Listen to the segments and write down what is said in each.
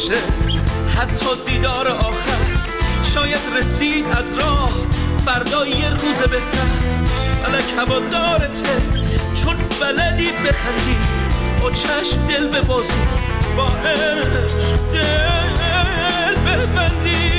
باشه حتی دیدار آخر، شاید رسید از راه فردا یه روز بهتر. فلک هوادارته چون بلدی بخندی، با چشم دل ببازی، با عشق دل ببندی.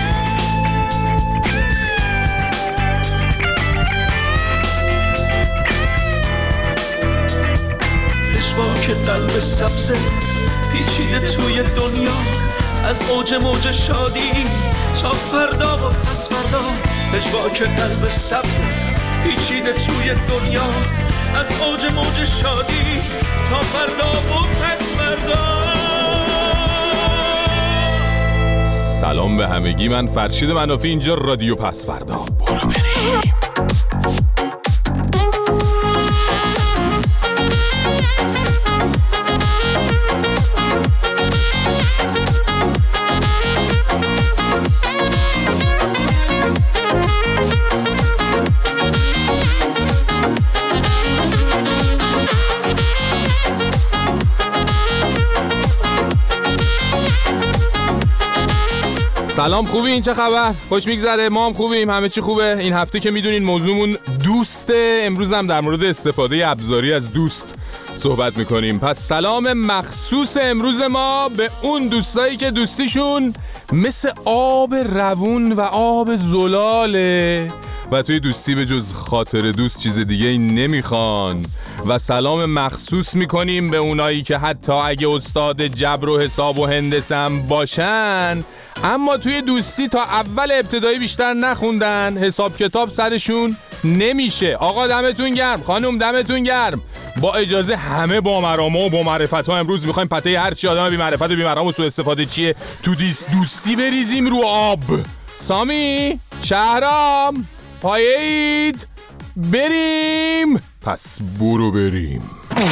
پشواک قلب سبزه پیچیده توی دنیا، از اوج موج شادی تا فردا و پس فردا. پشواک قلب سبزه پیچیده توی دنیا، از اوج موج شادی تا فردا و پس فردا. سلام به همگی، من فرشید منافی، اینجا رادیو پس فردا. برو بریم. سلام، خوبی؟ این چه خبر؟ خوش میگذره؟ ما هم خوبیم، همه چی خوبه. این هفته که میدونین موضوعمون دوسته. امروز هم در مورد استفاده ابزاری از دوست صحبت میکنیم. پس سلام مخصوص امروز ما به اون دوستایی که دوستیشون مثل آب روون و آب زلاله و توی دوستی به جز خاطر دوست چیز دیگه نمیخوان. و سلام مخصوص میکنیم به اونایی که حتی اگه استاد جبر و حساب و هندسه هم باشن، اما توی دوستی تا اول ابتدایی بیشتر نخوندن، حساب کتاب سرشون نمیشه. آقا دمتون گرم، خانم دمتون گرم. با اجازه همه با مرامه و با معرفت ها امروز میخوایم پته هر چی آدم بی معرفت و بی مرام و سوء استفاده چیه تو دوستی بریزیم رو آب. سامی، شهرام، پایید، بریم. پس برو بریم.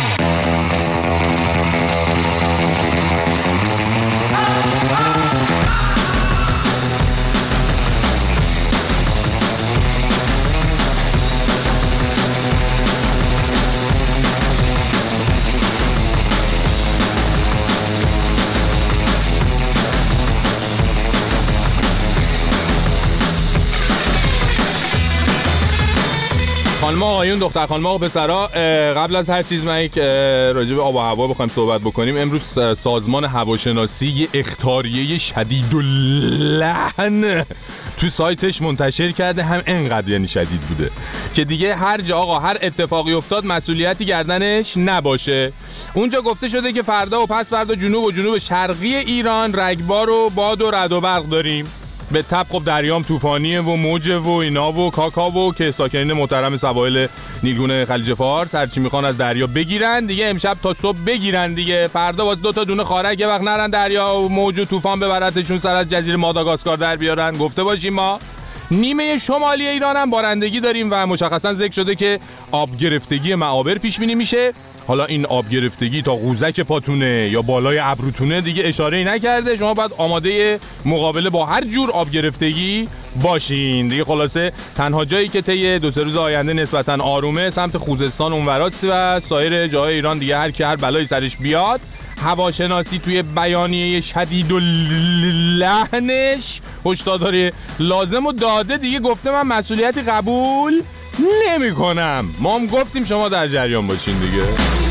خانم آقایون، دختر خانم آقا پسرا، قبل از هر چیز من یک راجع به آب و هوا بخوایم صحبت بکنیم. امروز سازمان هواشناسی یه اخطاریه شدیداللحن تو سایتش منتشر کرده. هم انقدر یعنی شدید بوده که دیگه هر جا آقا هر اتفاقی افتاد مسئولیتی گردنش نباشه. اونجا گفته شده که فردا و پس فردا جنوب و جنوب شرقی ایران رگبار و باد و رعد و برق داریم. به تب خب دریام طوفانیه و موجه و اینا و کاکاو که ساکنین محترم سواحل نیلگون خلیج فارس هرچی میخوان از دریا بگیرن دیگه، امشب تا صبح بگیرن دیگه. فردا واسه 2 تا دونه خارک یه وقت نرن دریا و موج و طوفان ببرتشون سر از جزیره ماداگاسکار در بیارن. گفته باشیم ما نیمه شمالی ایران هم بارندگی داریم و مشخصا ذکر شده که آب گرفتگی معابر پیش بینی میشه. حالا این آب گرفتگی تا قوزک پاتونه یا بالای ابروتونه دیگه اشاره‌ای نکرده، شما باید آماده مقابله با هر جور آب گرفتگی باشین دیگه. خلاصه تنها جایی که طی 2-3 روز آینده نسبتاً آرومه سمت خوزستان اونوراست و سایر جاهای ایران دیگه هر کی هر بلایی سرش بیاد. هواشناسی توی بیانیه شدیداللحنش هشدارداری لازم و داده دیگه. گفته من مسئولیتی قبول نمی کنم. ما هم گفتیم شما در جریان باشین دیگه.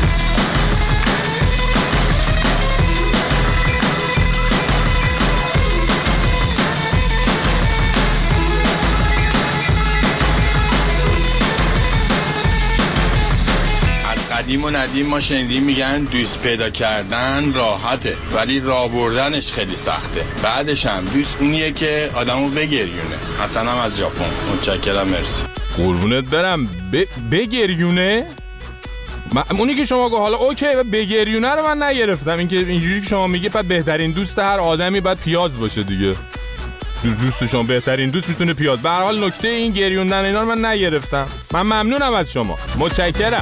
قدیم و ندیم ما شنیدیم میگن دوست پیدا کردن راحته ولی راه بردنش خیلی سخته. بعدش هم دوست اونیه که آدمو بگریونه. حسن هم از ژاپن. متشکرم، مرسی. قربونت برم. بگریونه؟ اونی که شما گفت حالا اوکی بگریونه رو من نگرفتم. اینجوری که شما میگه بعد بهترین دوست هر آدمی باید پیاز باشه دیگه. دوست شما بهترین دوست میتونه پیاز. به هر حال نکته این گریوندن اینا رو من نگرفتم. من ممنونم از شما. متشکرم.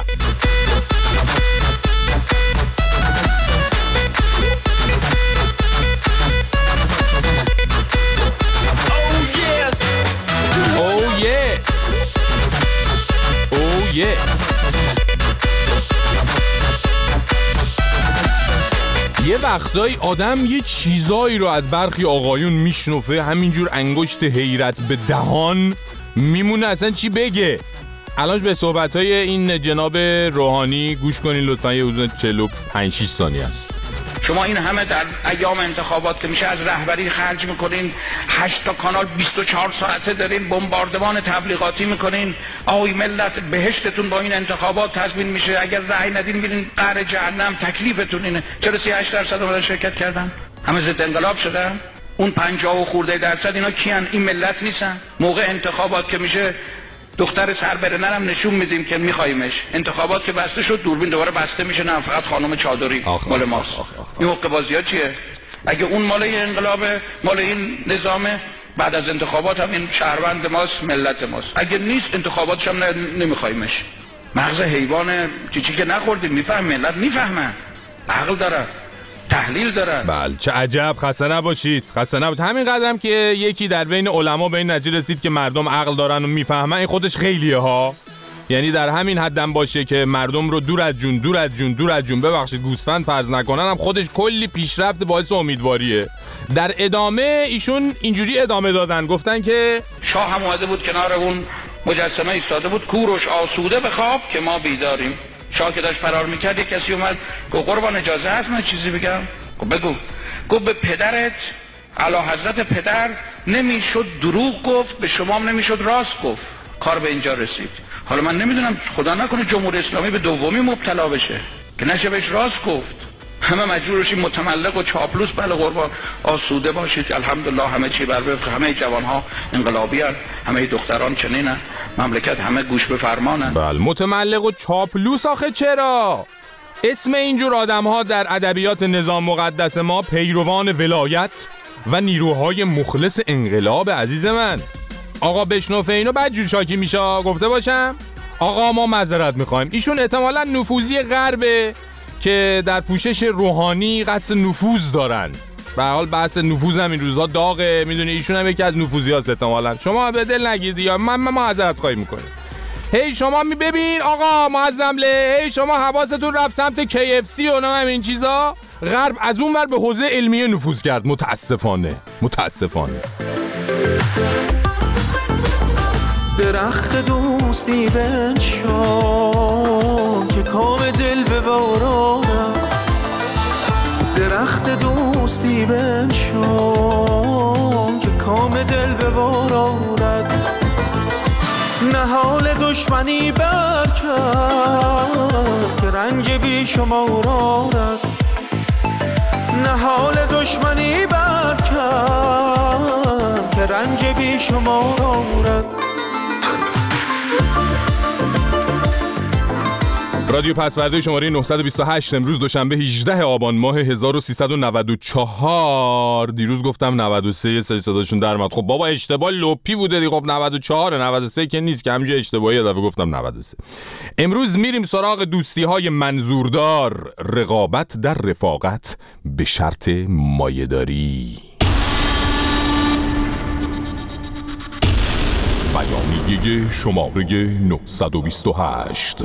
یه وقتایی آدم یه چیزایی رو از برخی آقایون میشنفه، همینجور انگشت حیرت به دهان میمونه اصلا چی بگه. الان به صحبت‌های این جناب روحانی گوش کنین لطفاً، یه حدود 45-6 ثانیه است. شما این همه در ایام انتخابات که میشه از رهبری خرج میکنین، 8 تا کانال 24 ساعته دارین بمباردمان تبلیغاتی میکنین، آی ملت بهشتتون با این انتخابات تضمین میشه، اگر رأی ندین میرین قعر جهنم، تکلیفتون اینه. چرا 38% اومدن شرکت کردن؟ همه ضد انقلاب شدن؟ اون 50 و خورده درصد اینا کیان؟ این ملت نیستن؟ موقع انتخابات که میشه دختر سربرنرم نشون میدیم که میخوایمش، انتخابات که بسته شد دوربین دوباره بسته میشه، نه فقط خانم چادری مال ماست. این حقه بازی ها چیه؟ اگه اون مال این انقلابه، مال این نظامه، بعد از انتخابات هم این شهروند ماست، ملت ماست. اگه نیست انتخاباتش هم نمیخوایمش. مغز حیوان چیزی که نخوردیم میفهم، ملت میفهمن، عقل داره، تحلیل داره. بله چه عجب، خسته نباشید، خسته نباشید. همین قدرم که یکی در بین علما به این نتیجه رسید که مردم عقل دارن و میفهمن، این خودش خیلیه ها. یعنی در همین حدم باشه که مردم رو دور از جون ببخشید گوسفند فرض نکنن، هم خودش کلی پیشرفت باعث امیدواریه. در ادامه ایشون اینجوری ادامه دادن، گفتن که شاه هم اومده بود کنار اون مجسمه ایستاده بود، کوروش آسوده به خواب که ما بیداریم. شاه که داشت فرار میکرد، یک کسی اومد گفت قربان اجازه هست من چیزی بگم؟ بگو. گفت به پدرت، اعلی حضرت پدر نمیشد دروغ گفت، به شما هم نمیشد راست گفت. کار به اینجا رسید. حالا من نمیدونم خدا نکنه جمهوری اسلامی به دومی مبتلا بشه که نشه بهش راست گفت. همه مجبور بشیم متملق و چاپلوس. بله قربان آسوده باشید، الحمدلله همه چی بر وفق، همه جوانها انقلابی هستند، همه دختران چنینن، مملکت همه گوش به فرمانن. بله متملق و چاپلوس آخه چرا؟ اسم اینجور آدم ها در ادبیات نظام مقدس ما پیروان ولایت و نیروهای مخلص انقلاب. عزیز من آقا بشنوفه اینو بعد جور شاکی میشه. گفته باشم آقا ما معذرت میخوایم. ایشون احتمالاً نفوذی غربه که در پوشش روحانی قصد نفوذ دارن. به هر حال بحث نفوذ هم این روزا داغه، میدونی ایشون هم یکی از نفوذیاست احتمالاً. شما به دل نگیردی یا من معذرت خواهی میکنم. هی شما ببین آقا معظمله، هی شما حواستون رفت سمت KFC و نه این چیزا. غرب از اون ور به حوزه علمیه نفوذ کرد، متاسفانه. درخت دوستی بنشان که کام دل ببارد، درخت دوستی بنشان که کام دل ببارد، نهال دشمنی برکرد که رنج بی شمار آرد، نهال دشمنی برکرد که رنج بی شمار آرد. رادیو پسورده شماره 928 امروز دوشنبه 18 آبان ماه 1394. دیروز گفتم 93 سری صداشون در اومد. خب بابا اشتباه لپی بوده دیگه. خب 94 93 که نیست که همینجا اشتباهی یه دفعه گفتم 93. امروز میریم سراغ دوستی های منظوردار، رقابت در رفاقت به شرط مایه‌داری. بیانیه شماره 928.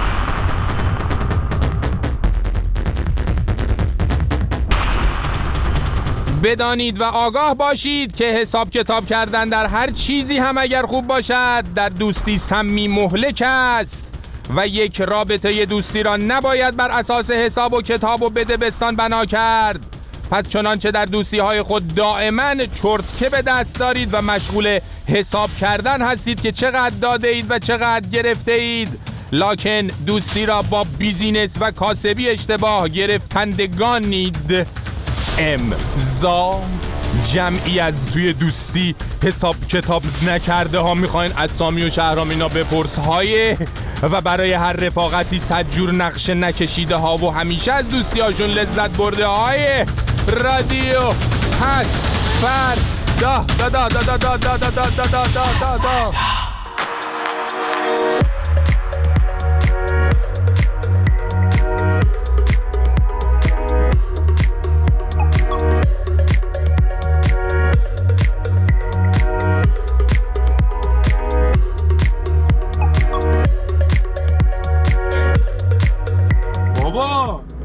بدانید و آگاه باشید که حساب کتاب کردن در هر چیزی هم اگر خوب باشد، در دوستی سمی مهلک است و یک رابطه دوستی را نباید بر اساس حساب و کتاب و بدبستان بنا کرد. پس چنانچه در دوستی های خود دائما چرتکه به دست دارید و مشغول حساب کردن هستید که چقدر داده اید و چقدر گرفته اید، لکن دوستی را با بیزینس و کاسبی اشتباه گرفتندگانید. امضا جمعی از توی دوستی حساب کتاب نکرده ها میخواین اسامی و شهرام اینا بپرس های و برای هر رفاقتی 100 جور نقشه نکشیده ها و همیشه از دوستی هاشون لذت برده های رادیو پس فردا دا دا دا دا دا دا دا دا دا دا دا دا.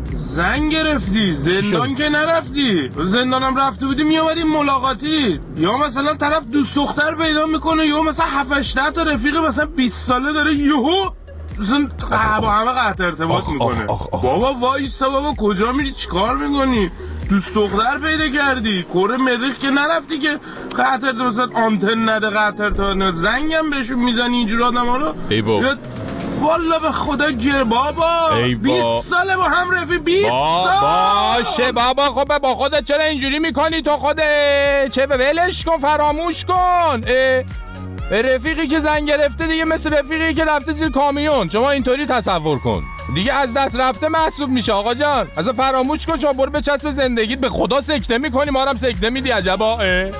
زنگ گرفتی؟ زندان که نرفتی؟ زندانم رفته بودی میامدی ملاقاتی، یا مثلا طرف دوست دختر پیدا میکنه، یا مثلا 7-8 تا رفیق مثلا 20 ساله داره یهو مثلا با همه قطع ارتباط میکنه. بابا وایستا بابا، کجا میری؟ چیکار میکنی؟ دوست دختر پیدا کردی، کره مریخ که نرفتی که قطع ارتباط مثلا آنتن نده، قطع ارتباط زنگم بهشون میزنی اینجور آدم ها رو. ای بابا والا به خدا گیر بابا، 20 ساله با هم رفیق، 20 سال باشه بابا. خب با خودت چرا اینجوری میکنی تو خودت؟ چه ولش کن، فراموش کن. رفیقی که زنگ گرفته دیگه مثل رفیقی که رفته زیر کامیون، شما اینطوری تصور کن دیگه، از دست رفته محسوب میشه آقا جان. اصلا فراموش کن، شما برو بچسب زندگیت. به خدا سکته میکنی، ما هم سکته میدی، عجبا.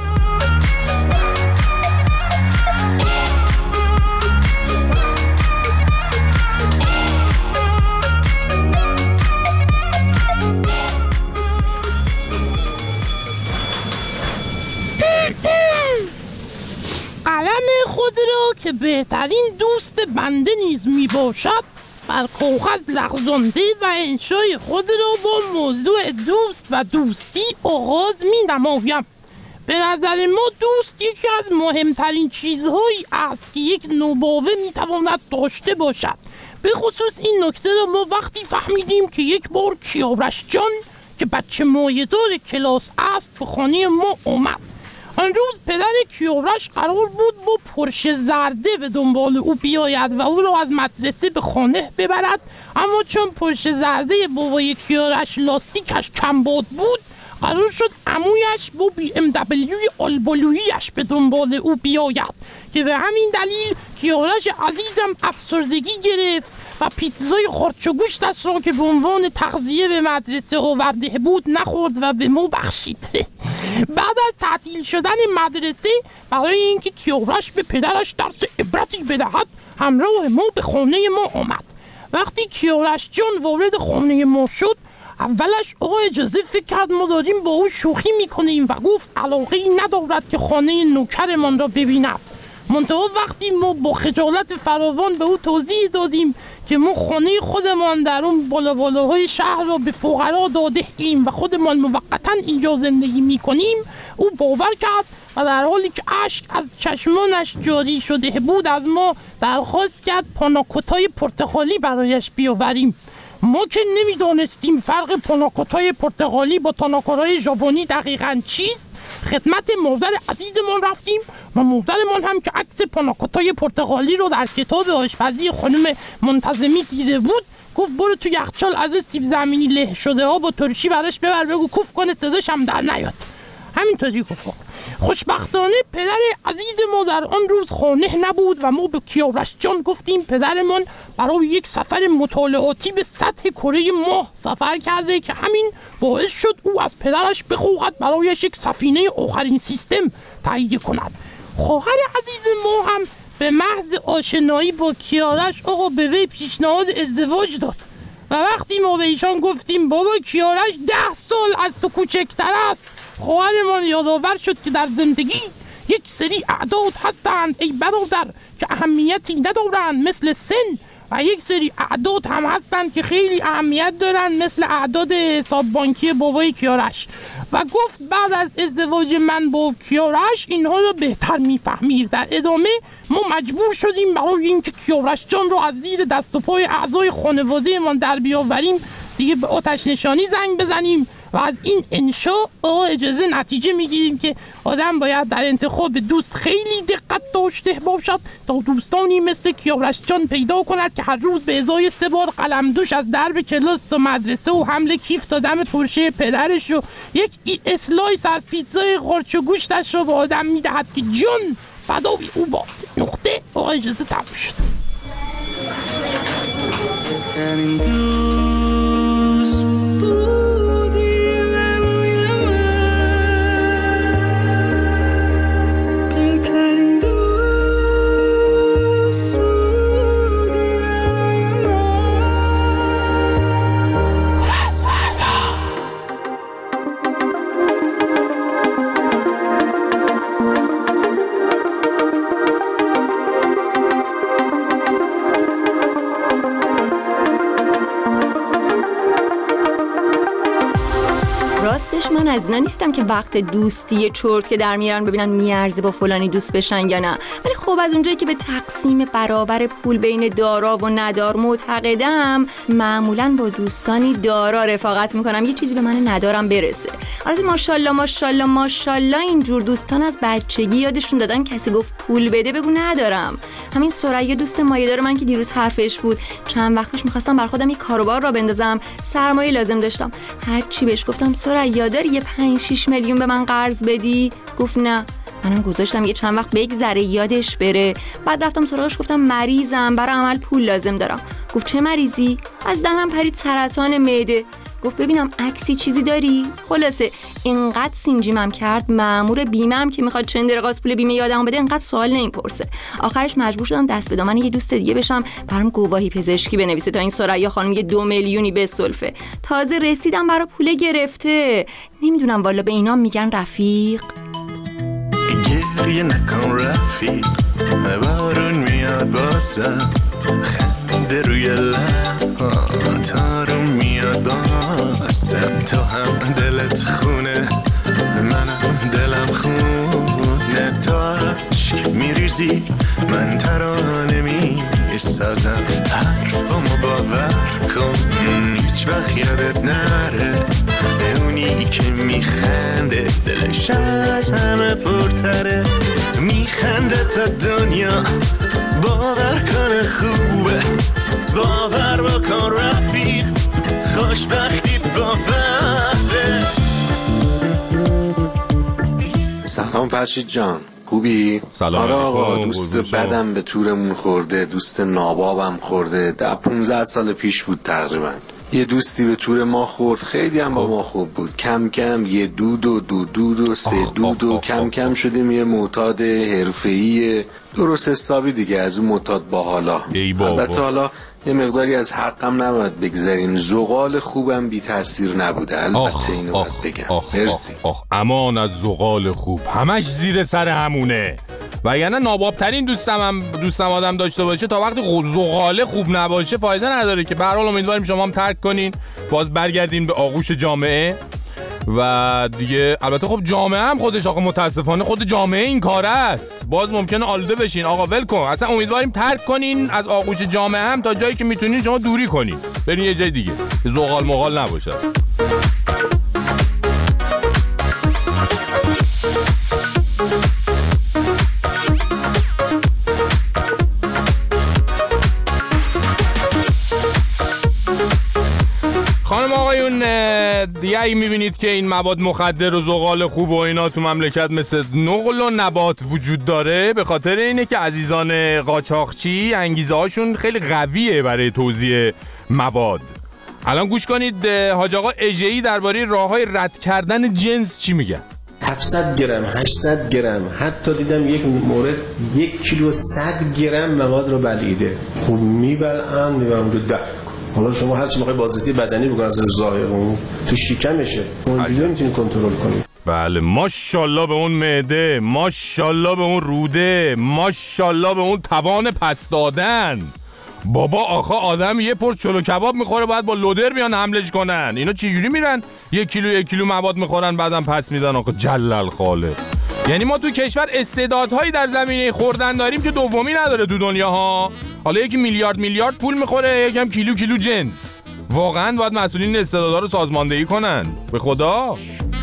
قلم خود را که بهترین دوست بنده نیز می باشد بر کاغذ لغزانده و انشای خود را با موضوع دوست و دوستی آغاز می نمایم. به نظر ما دوست یکی از مهمترین چیزهایی است که یک نوباوه می تواند داشته باشد. به خصوص این نکته را ما وقتی فهمیدیم که یک بار کیارش جان که بچه مایه‌دار کلاس است به خانه ما آمد. آن روز پدر کیارش قرار بود با پرشه زرده به دنبال او بیاید و او را از مدرسه به خانه ببرد، اما چون پرشه زرده بابای کیارش لاستیکش کمباد بود، قرار شد عمویش با BMW آلبالوییش به دنبال او بیاید که به همین دلیل کیارش عزیزم افسردگی گرفت و پیتزای خرچ و گوشتش را که به عنوان تغذیه به مدرسه آورده بود نخورد و به ما بخشید. بعد از تعطیل شدن مدرسه برای اینکه کیارش به پدرش درس عبرتی بدهد همراه ما به خانه ما آمد. وقتی کیارش جان وارد خانه ما شد اولش آقا اجازه فکر کرد ما داریم با او شوخی میکنیم و گفت علاقه ای ندارد که خانه نوکرمان را ببیند. منتها وقتی ما با خجالت فراوان به او توضیح دادیم که ما خانه خودمان در اون بالاهای شهر را به فقرا داده ایم و خودمان موقتا اینجا زندگی میکنیم، او باور کرد و در حالی که اشک از چشمانش جاری شده بود از ما درخواست کرد پاناکوتای پرتقالی برایش بیاوریم. ما که نمیدانستیم فرق پاناکوتای پرتقالی با تاناکورای ژاپنی دقیقاً چیست، خدمت مادر عزیزمان رفتیم و مادرمان هم که عکس پاناکوتای پرتقالی رو در کتاب آشپزی خانم منتظمی دیده بود گفت برو تو یخچال از سیب زمینی له شده ها با ترشی براش ببر بگو کوف کنه صداش هم در نیاد. همینطوری گفت. خوشبختانه پدر عزیز ما در آن روز خانه نبود و ما به کیارش جان گفتیم پدرمان برای یک سفر مطالعاتی به سطح کره ماه سفر کرده که همین باعث شد او از پدرش بخواهد برایش یک سفینه آخرین سیستم تهیه کند. خواهر عزیز ما هم به محض آشنایی با کیارش آقا به وی پیشنهاد ازدواج داد و وقتی ما به ایشان گفتیم بابا کیارش 10 سال از تو کوچکتر است، خواهرمان یادآور شد که در زندگی یک سری اعداد هستند ای برادر که اهمیتی ندارند مثل سن و یک سری اعداد هم هستند که خیلی اهمیت دارند مثل اعداد حساب بانکی بابای کیارش و گفت بعد از ازدواج من با کیارش اینها رو بهتر میفهمید. در ادامه ما مجبور شدیم برای اینکه کیارش جان رو از زیر دست و پای اعضای خانواده من در بیاوریم دیگه به آتش نشانی زنگ بزنیم و از این انشا اجازه نتیجه میگیریم که آدم باید در انتخاب دوست خیلی دقت داشته باشد تا دوستانی مثل کیارش جان پیدا کند که هر روز به ازای 3 بار قلم دوش از درب کلاس تا مدرسه و حمل کیف تا دم پرشه پدرش و یک اسلایس از پیتزای خرچ و گوشتش رو به آدم میدهد که جان فدای او باد. نقطه. اجازه تموم شد. راستش من از اینا نیستم که وقت دوستی چرت که در میارن ببینن میارزه با فلانی دوست بشن یا نه، ولی خب از اونجایی که به تقسیم برابر پول بین دارا و ندار معتقدم، معمولا با دوستانی دارا رفاقت میکنم یه چیزی به من ندارم برسه. البته ماشاءالله ماشاءالله ماشاءالله اینجور دوستان از بچگی یادشون دادن کسی گفت پول بده بگو ندارم. همین سریا دوست مایه‌دار من که دیروز حرفش بود، چند وقت پیش می‌خواستم بر خودم یه کاروبار را بندازم، سرمایه لازم داشتم. هر چی بهش گفتم سریا داری یه 5-6 میلیون به من قرض بدی؟ گفت نه. منم گذاشتم یه چند وقت بگذره یادش بره. بعد رفتم سراغش گفتم مریضم، برای عمل پول لازم دارم. گفت چه مریضی؟ از دهنم پرید سرطان معده. گفت ببینم عکسی چیزی داری؟ خلاصه اینقدر سینجیمم کرد مأمور بیمه‌ام که میخواد چند درقاس پول بیمه یادم بده اینقدر سوال نمیپرسه. آخرش مجبور شدم دست به دامن یه دوست دیگه بشم برام گواهی پزشکی بنویسه تا این سریا خانم یه 2 میلیونی بسلفه. تازه رسیدم برای پول گرفته. نمیدونم والا به اینا میگن رفیق. گریه نکن رفیق، بارون میاد بازم، خنده روی لبات آروم میاد بازم. تو هم دلت خونه منم دلم خونه، تو عشق میریزی من ترانه میسازم. حرفمو باور کن هیچ وقت یادت نره، اونی که میخنده دلش از همه پرتره. میخنده تا دنیا باور کنه خوبه، باور بکن رفیق خوشبختی باوره. سلام فرشید جان، خوبی؟ سلام. آره آقا، دوست بدم به تورمون خورده، دوست نابابم خورده. 15 سال پیش بود تقریبا. یه دوستی به تور ما خورد، خیلی هم با ما خوب بود. کم کم یه دود و 2 دود و 3 دود و کم کم شدیم یه معتاد حرفه‌ای درست حسابی دیگه، از اون معتاد باحالا. البته حالا یه مقداری از حقم نباید بگذاریم، زغال خوبم بی تاثیر نبوده، البته اینو باید بگم. مرسی. امان از زغال خوب، همش زیر سر همونه. وگرنه نابابترین دوستم آدم داشته باشه تا وقتی زغاله خوب نباشه فایده نداره که. به هر حال امیدواریم شما هم ترک کنین، باز برگردین به آغوش جامعه و دیگه. البته خب جامعه هم خودش آقا متاسفانه خود جامعه این کاره است، باز ممکنه آلوده بشین. آقا ول کن، اصلا امیدواریم ترک کنین از آغوش جامعه هم، تا جایی که میتونین شما دوری کنین، برین یه جای دیگه، زغال مغال نباشه. خانم آقایون دیگه اگه میبینید که این مواد مخدر و زغال خوب و اینا تو مملکت مثل نقل و نبات وجود داره، به خاطر اینه که عزیزان قاچاقچی انگیزه هاشون خیلی قویه برای توزیع مواد. الان گوش کنید حاج آقا اژه‌ای درباره راههای رد کردن جنس چی میگن. 700 گرم 800 گرم، حتی دیدم یک مورد 1 کیلو 100 گرم مواد رو بلعیده. خب میبرم رو ده. حالا شما هر چی میخوای بازرسی بدنی بکنید از ظاهر اون تو شکمشه، اونجوری میتونی کنترل کنی. بله، ماشاءالله به اون معده، ماشاءالله به اون روده، ماشاءالله به اون توان پس دادن. بابا آخه آدم یه پرس چلو کباب میخوره باید با لودر بیان حملش کنن. اینا چجوری میرن 1 کیلو مواد میخورن بعدم پس میدن؟ آخه جلل خالق. یعنی ما تو کشور استعدادهایی در زمینه خوردن داریم که دومی نداره تو دنیا ها. حالا یکی میلیارد پول میخوره، یکم کیلو جنس. واقعا باید مسئولین استعدادها رو سازماندهی کنن، به خدا.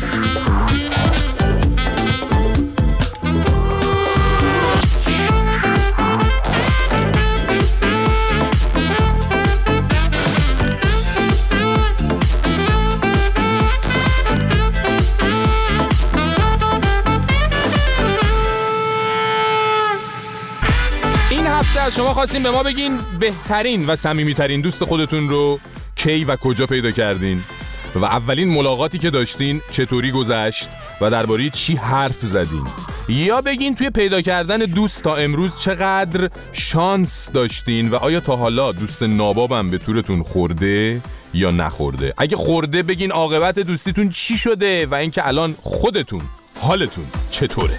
از شما خواستیم به ما بگین بهترین و صمیمیترین دوست خودتون رو کی و کجا پیدا کردین و اولین ملاقاتی که داشتین چطوری گذشت و درباره چی حرف زدین، یا بگین توی پیدا کردن دوست تا امروز چقدر شانس داشتین و آیا تا حالا دوست نابابم به تورتون خورده یا نخورده. اگه خورده بگین عاقبت دوستیتون چی شده و اینکه الان خودتون حالتون چطوره.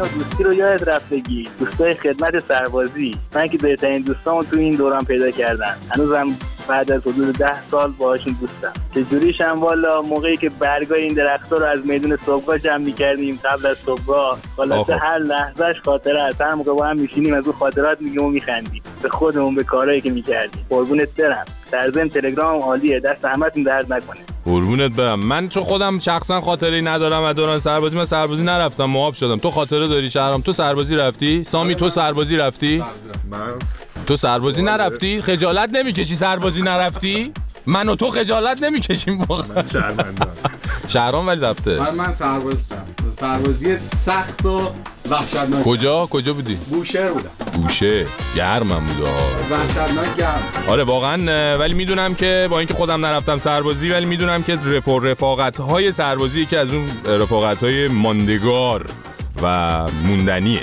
و دوستی رو یاد رفتگی، دوستای خدمت سربازی. من که بهترین دوستامو تو این دوران پیدا کردم، هنوزم بعد از حدود 10 سال باهاشون دوستم. چجوریشم والا موقعی که برگای این درخت‌ها رو از میدون صبحگاه جمع می‌کردیم قبل از صبحگاه، والا هر لحظهش خاطره است. هر موقع با هم میشینیم از اون خاطرات میگیم و میخندیم به خودمون، به کارهایی که می‌کردیم. قربونت برم. در ضمن تلگرام عالیه، دست همتون درد نکنه. قربونت برم. من چون خودم شخصا خاطری ندارم از دوران سربازی، من سربازی نرفتم، معاف شدم. تو خاطره داری شهرام؟ تو سربازی رفتی؟ سامی تو سربازی رفتی؟ تو سربازی نرفتی؟ خجالت نمیکشی سربازی نرفتی؟ من و تو خجالت نمیکشیم واقعا. شهرام ولی رفته. من سربازی سخت و وحشتناک. کجا بودی؟ بوشهر بودم. بوشهر گرمم بود. وحشتناک گرم. آره واقعا. ولی میدونم که با اینکه خودم نرفتم سربازی، ولی میدونم که رفاقت‌های سربازی که از اون رفاقت‌های ماندگار و موندنیه.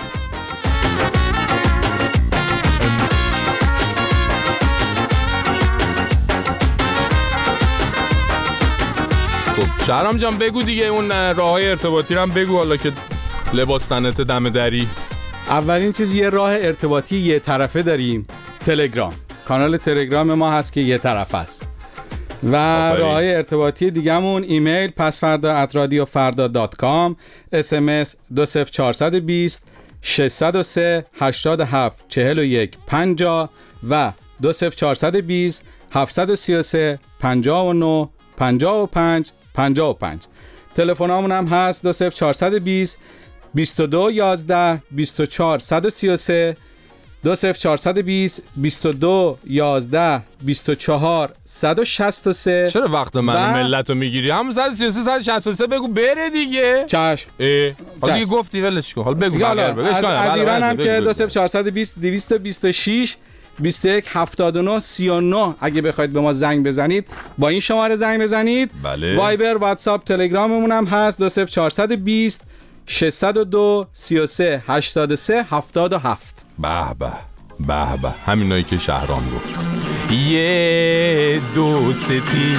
شهرام جان بگو دیگه اون راه‌های ارتباطی رو هم بگو، حالا که لباس تنت دم دری. اولین چیز یه راه ارتباطی یه طرفه داریم، تلگرام. کانال تلگرام ما هست که یه طرف است. و راه‌های ارتباطی دیگه‌مون ایمیل pasfarda@radiofarda.com، SMS 20420 603 87 41 50 و 20420 733 59 55 55. تلفنمون هم هست 20420 22 11 24 133 20420 22 11 24 163. چرا وقت من ملت رو میگیری؟ همون 133 163 بگو بره دیگه. چشم. حالا دیگه گفتی ولش کن. حالا بگو از ایران هم که 20420 226 21 79 39 اگه بخواید به ما زنگ بزنید با این شماره زنگ بزنید. بله. وایبر، واتساپ، تلگراممون هم هست 20420 602 33 83 77. به همینایی که شهرام گفت. یه دوستی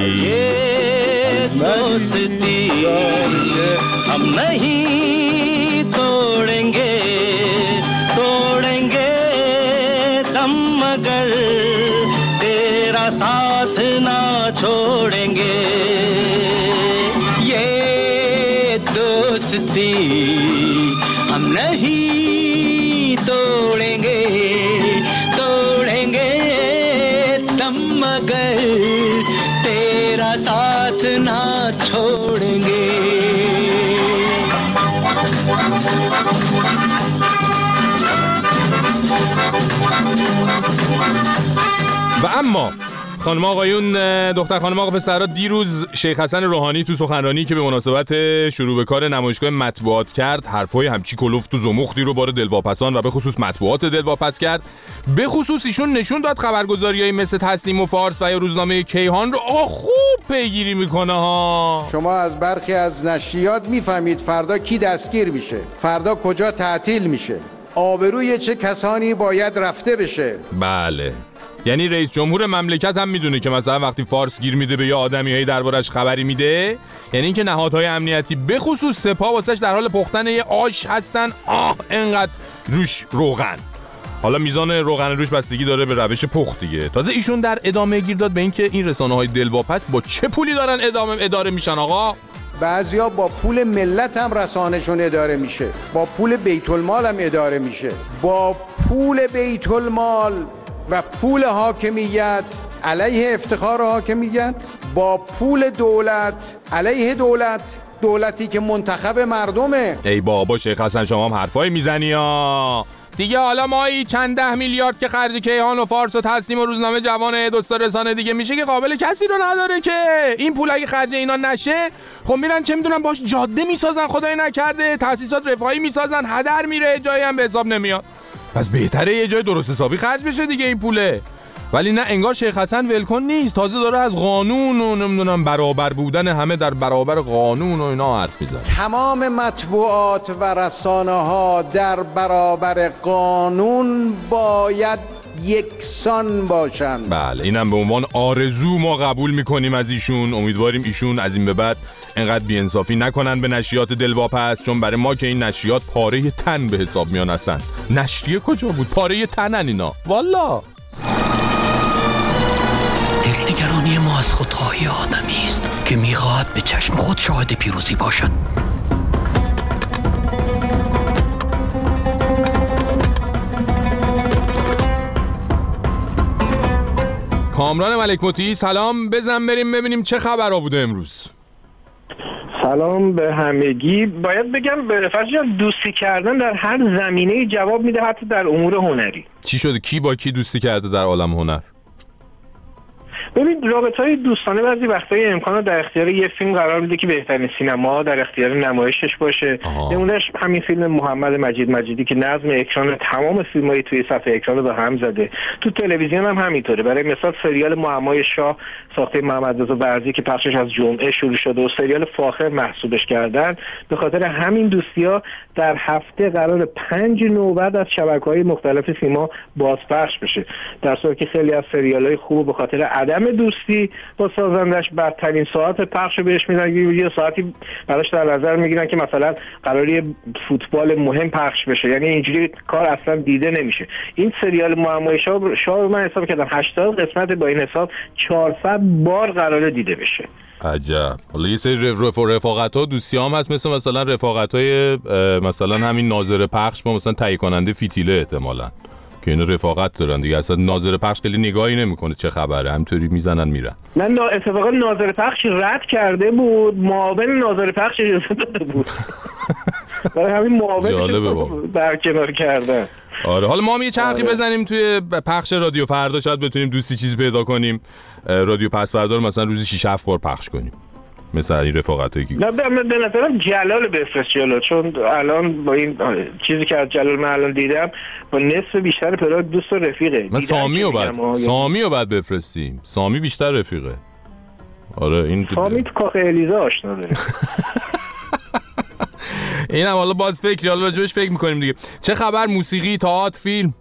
हम नहीं तोड़ेंगे दम मगर तेरा साथ ना छोड़ेंगे ये दोस्ती हम नहीं तोड़ेंगे दम मगर तेरा साथ ना छोड़ेंगे. و اما خانم آقایون، دختر خانم آقا پسرها، دیروز شیخ حسن روحانی تو سخنرانی که به مناسبت شروع به کار نمایشگاه مطبوعات کرد، حرفای همچی کلفت و زمختی رو بار دلواپسان و به خصوص مطبوعات دلواپس کرد. به خصوص ایشون نشون داد خبرگزاریای مثل تسنیم و فارس و یا روزنامه کیهان رو خوب پیگیری میکنه ها. شما از برخی از نشریات میفهمید فردا کی دستگیر میشه، فردا کجا تعطیل میشه، آبروی چه کسانی باید رفته بشه. بله، یعنی رئیس جمهور مملکت هم میدونه که مثلا وقتی فارس گیر میده به یه آدمیایی دربارش خبری میده، یعنی اینکه نهادهای امنیتی به خصوص سپاه واسش در حال پختن یه آش هستن. انقدر روش روغن. حالا میزان روغن روش بستگی داره به روش پخت دیگه. تازه ایشون در ادامه گیر داد به اینکه این رسانه‌های دلواپس با چه پولی دارن اداره میشن آقا. بعضیا با پول ملت هم رسانه‌شون اداره میشه، با پول بیت المال هم اداره میشه، با پول بیت المال و پول حاکمیت علیه افتخار حاکمیت، با پول دولت علیه دولتی که منتخب مردمه. ای بابا شیخ حسن شما هم حرفایی میزنی ها دیگه. حالا مایی چند 10 میلیارد که خرج کیهان و فارس و تسنیم و روزنامه جوان دوستا رسانه دیگه میشه که قابل کسی رو نداره که این پول اگه خرج اینا نشه، خب میرن چه میدونم باش جاده میسازن، خدای نکرده تاسیسات رفاهی میسازن، هدر میره، جایی هم به حساب نمیاد. پس بهتره یه جای درست حسابی خرج بشه دیگه این پوله. ولی نه، انگار شیخ حسن ولکن نیست، تازه داره از قانون و نمیدونم برابر بودن همه در برابر قانون و اینا حرف میزنه. تمام مطبوعات و رسانه ها در برابر قانون باید یکسان باشند. بله، اینم به عنوان آرزو ما قبول میکنیم از ایشون. امیدواریم ایشون از این به بعد انقدر بی‌انصافی نکنن به نشریات دلواپس، چون برای ما که این نشریات پاره تن به حساب میان. اصلا نشریه کجا بود؟ پاره تنن اینا والا. دلنگرانی ما از خودخواهی آدمی است که میخواهد به چشم خود شاهد پیروزی باشد. کامران ملک مطیعی سلام، بزن بریم ببینیم چه خبرها بوده امروز. سلام به همگی. باید بگم به فرض دوستی کردن در هر زمینه‌ای جواب میده، حتی در امور هنری. چی شده؟ کی با کی دوستی کرده در عالم هنر؟ ببین رابطه‌های دوستانه بعضی وقتایی امکانات در اختیار یه فیلم قرار میده که بهترین سینما در اختیار نمایشش باشه. نمونهش همین فیلم محمد مجیدی که نظم اکران تمام فیلم‌های توی صفحه اکران رو به هم زده. تو تلویزیون هم همینطوره. برای مثال سریال معمای شاه ساخته محمد رضا برزی که پخشش از جمعه شروع شده و سریال فاخر محسوبش کردن، به خاطر همین دوستی‌ها در هفته قرار 5 نوبت از شبکه‌های مختلف سینما بازپخش بشه. در صورتی که خیلی از سریال‌های خوب به خاطر عدم دوستی با سازندش بدترین ساعت پخش بهش میدن، یه ساعتی براش در نظر میگیرن که مثلا قراری فوتبال مهم پخش بشه. یعنی اینجوری کار اصلا دیده نمیشه. این سریال معمای شاه من حساب کردم 80 قسمت، با این حساب 400 بار قراره دیده بشه. عجب. حالا یه سری رفاقت‌ها دوستی هم هست، مثلا رفاقت‌های مثلا همین ناظر پخش با مثلا تهیه کننده فیتیله احتمالاً که اینا رفاقت دارن دیگه. اصلا ناظر پخش خیلی نگاهی نمیکنه چه خبره، همینطوری میزنن میرن. من اتفاقا ناظر پخش رد کرده بود، معاون ناظر پخش اجازه داده بود. برای همین معاون برکنار کردن. آره حالا ما هم یه چرخی بزنیم توی پخش رادیو فردا، شاید بتونیم دوستی چیزی پیدا کنیم. رادیو پس فردا رو مثلا روزی 6-7 بار پخش کنیم. مثلا این رفاقتایی که نه به نظرم جلال بفرست جلو، چون الان با این چیزی که از جلال من الان دیدم با نصف بیشتر پدر دوست و رفیقه. من سامی رو بعد بفرستیم. سامی بیشتر رفیقه. آره این سامی تو کاخ الیزا آشنا داره. اینم حالا باز فکری، حالا راجبش فکر میکنیم دیگه. چه خبر؟ موسیقی، تئاتر، فیلم؟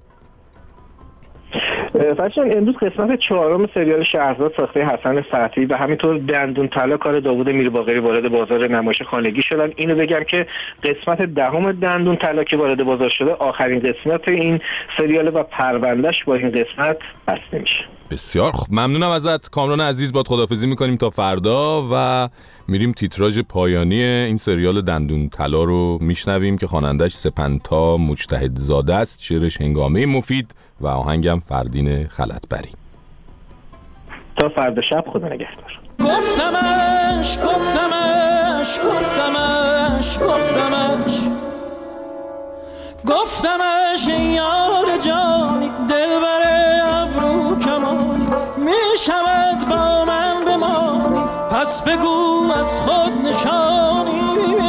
فرشان امروز قسمت 4 سریال شهرزاد ساخته حسن فتحی و همینطور دندون طلا کار داوود میرباقری وارد بازار نمایش خانگی شدن. اینو بگم که قسمت 10 دندون طلا که وارد بازار شده آخرین قسمت این سریال و پروندهش با این قسمت بسته میشه. بسیار خوب، ممنونم ازت کامران عزیز. با خداحافظی میکنیم تا فردا و میریم تیتراژ پایانی این سریال دندون طلا رو میشنویم که خوانندش سپنتا مجتهد زاده است، شعرش هنگامه مفید و آهنگم فردین خلعتبری. تا فردا شب خدا نگهدار. گفتمش ای یار جانی دلبر ابرو کمانی، میشود با من بمانی پس بگو از خود نشانی.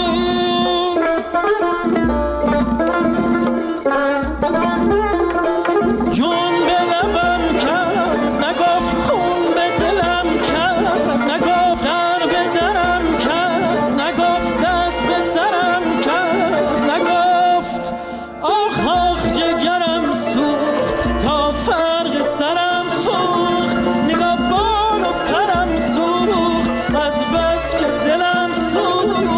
جون به لبم کرد نگفت، خون به دلم کرد نگفت، در به درم کرد نگفت، دست به سرم کرد نگفت. آخ آخ جگرم سوخت تا فرق سرم سوخت، نگاه بال و پرم سوخت از بس که دلم سوخت.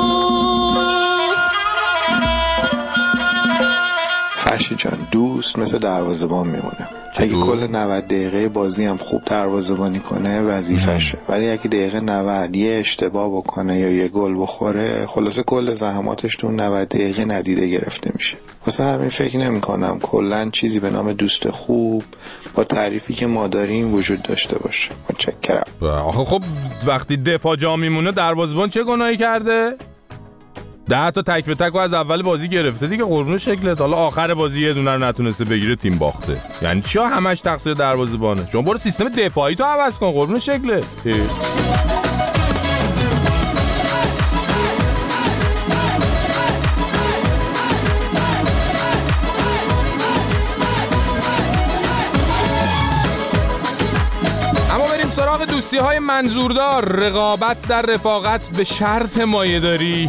فرشی جان، دوست مثل دروازه‌بان میمونه. اگه کل 90 دقیقه بازی هم خوب دروازه‌بانی کنه وظیفشه، ولی اگه دقیقه 90 یه اشتباه بکنه یا یه گل بخوره، خلاصه کل زحماتش تو 90 دقیقه ندیده گرفته میشه. واسه همین فکر نمی‌کنم کلاً چیزی به نام دوست خوب با تعریفی که ما داریم وجود داشته باشه. متشکرم. آخه خب وقتی دفاع جا میمونه دروازه‌بان چه گناهی کرده؟ 10 تا تک به تک و از اول بازی گرفته دیگه، قربون شکلت. حالا آخر بازی یه دونه رو نتونسته بگیره، تیم باخته. یعنی چیا همش تقصیر دروازه‌بانه؟ شما برو سیستم دفاعی تو عوض کن، قربون شکلت. اما بریم سراغ دوستی‌های منظوردار. رقابت در رفاقت به شرط مایه‌داری.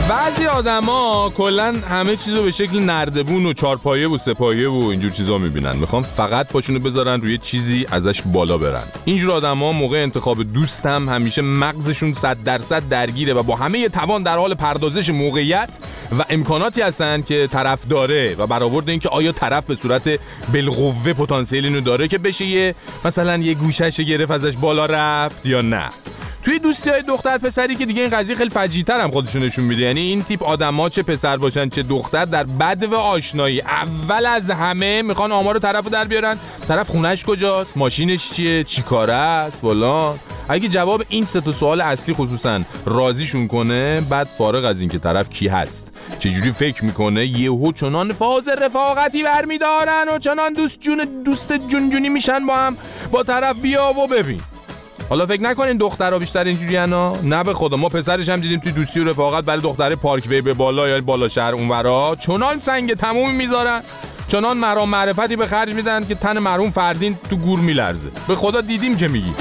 بعضی آدما کلا همه چیزو به شکل نردبون و چارپایه و سه‌پایه و اینجور چیزا میبینن، میخوان فقط پاشونو بذارن روی چیزی ازش بالا برن. اینجور آدما موقع انتخاب دوستم همیشه مغزشون 100% درگیره و با همه توان در حال پردازش موقعیت و امکاناتی هستن که طرف داره و برآورد اینکه آیا طرف به صورت بالقوه پتانسیل اینو داره که بشه مثلا یه گوشه‌ش گرفت ازش بالا رفت یا نه. توی دوستی‌های دختر پسری که دیگه این قضیه خیلی فجیع‌تر هم خودشون نشون میده. یعنی این تیپ آدما چه پسر باشن چه دختر در بدو آشنایی اول از همه میخوان آمار طرفو در بیارن، طرف خونش کجاست، ماشینش چیه، چی کاره است فلان. اگه جواب این سه تا سوال اصلی خصوصا راضیشون کنه، بعد فارغ از این که طرف کی هست چجوری فکر میکنه، یهو چنان فاز رفاقتی برمیدارن و چنان دوست جونجونی میشن با هم، با طرف بیا و ببین. حالا فکر نکنین دخترها بیشتر اینجوری انا، نه به خدا. ما پسرش هم دیدیم توی دوستی و رفاقت برای دختره پارک وی به بالا یا بالا شهر اونورا چنان سنگ تمومی میذارن، چنان مرام معرفتی به خرج میدن که تن مرحوم فردین تو گور میلرزه. به خدا دیدیم که میگی.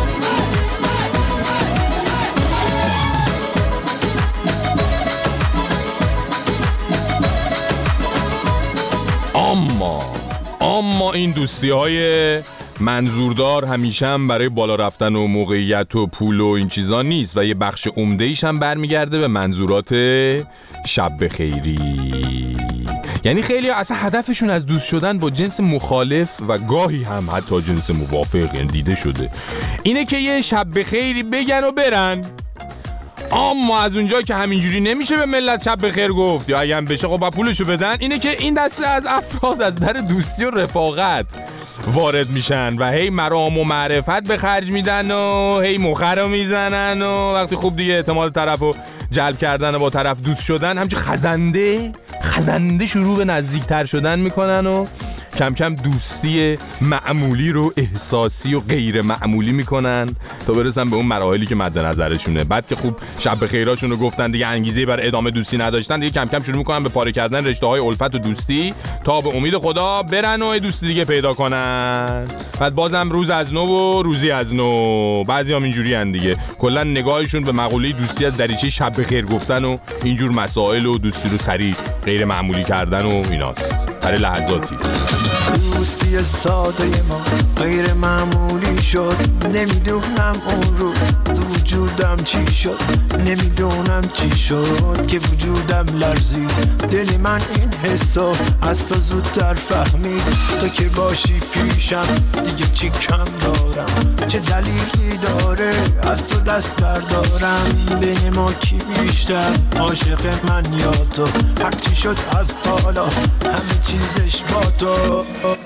اما این دوستی‌های منظوردار همیشه هم برای بالا رفتن و موقعیت و پول و این چیزا نیست و یه بخش عمده‌ایش هم برمیگرده به منظورات شب بخیری. یعنی خیلی اصلا هدفشون از دوست شدن با جنس مخالف و گاهی هم حتی جنس موافق دیده شده اینه که یه شب بخیری بگن و برن. اما از اونجا که همینجوری نمیشه به ملت شب بخیر گفت یا اگه هم بشه خب با پولشو بدن، اینه که این دسته از افراد از در دوستی و رفاقت وارد میشن و هی مرام و معرفت به خرج میدن و هی مخر رو میزنن و وقتی خوب دیگه اعتماد طرفو جلب کردن و با طرف دوست شدن همچون خزنده شروع به نزدیکتر شدن میکنن و کم کم دوستی معمولی رو احساسی و غیر معمولی میکنن تا برسن به اون مراحلی که مد نظرشونه. بعد که خوب شب بخیراشون رو گفتن دیگه، انگیزه برای ادامه دوستی نداشتن دیگه، کم کم شروع میکنن به پاره کردن رشته های الفت و دوستی تا به امید خدا برن و دوستی دیگه پیدا کنن. بعد بازم روز از نو و روزی از نو. بعضیام اینجوری ان دیگه، کلا نگاهشون به مقوله دوستی از دریچه شب بخیر گفتن و اینجور مسائل و دوستی رو سریع غیر معمولی کردن و ایناست. برای لحظاتی دوستی ساده ما غیر معمولی شد. نمیدونم اون رو تو وجودم چی شد، نمیدونم چی شد که وجودم لرزید. دل من این حسو از تو زودتر فهمید. تو که باشی پیشم دیگه چی کم دارم، چه دلیلی داره از تو دست بردارم. بین ما کی بیشتر عاشق من یا تو، هرچی شد از حالا همه چیزش با تو.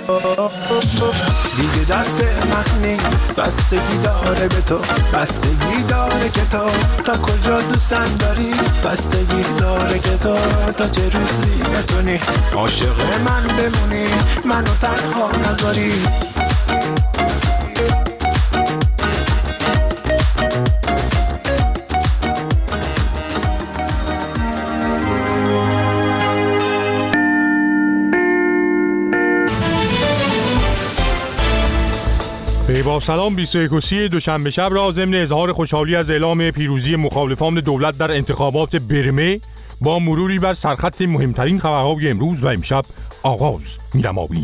دیگه دست من نیست، بستگی داره به تو، بستگی داره که تو تا کجا دوستم داری، بستگی داره که تو تا چه روزی بتونی عاشق من بمونی، منو تنها نذاری. با سلام 21 دوشنبه شب را ضمن اظهار خوشحالی از اعلام پیروزی مخالفان دولت در انتخابات برمه با مروری بر سرخط مهمترین خبرهای امروز و امشب آغاز می‌نماییم.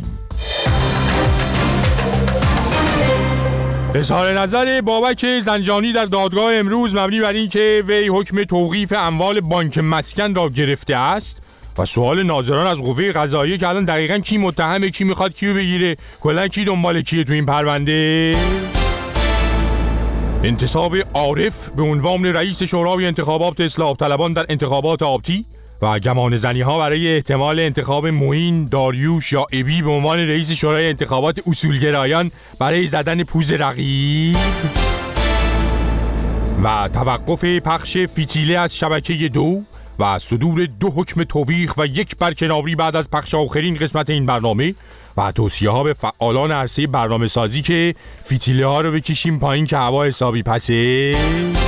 اظهار نظر بابک زنجانی در دادگاه امروز مبنی بر این که وی حکم توقیف اموال بانک مسکن را گرفته است و سوال ناظران از قوه قضاییه که الان دقیقاً کی متهمه، کی میخواد کیو بگیره، کلا کی دنبال کیه تو این پرونده. انتصاب عارف به عنوان رئیس شورای انتخابات اصلاح طلبان در انتخابات آبتی و گمان زنی ها برای احتمال انتخاب معین داریوش یا ابی به عنوان رئیس شورای انتخابات اصولگرایان برای زدن پوز رقیب و توقف پخش فتیله از شبکه 2 و صدور 2 حکم توبیخ و 1 برکناری بعد از پخش آخرین قسمت این برنامه و توصیه ها به فعالان عرصه برنامه سازی که فتیله ها رو بکشیم پایین که هوا حسابی پسه.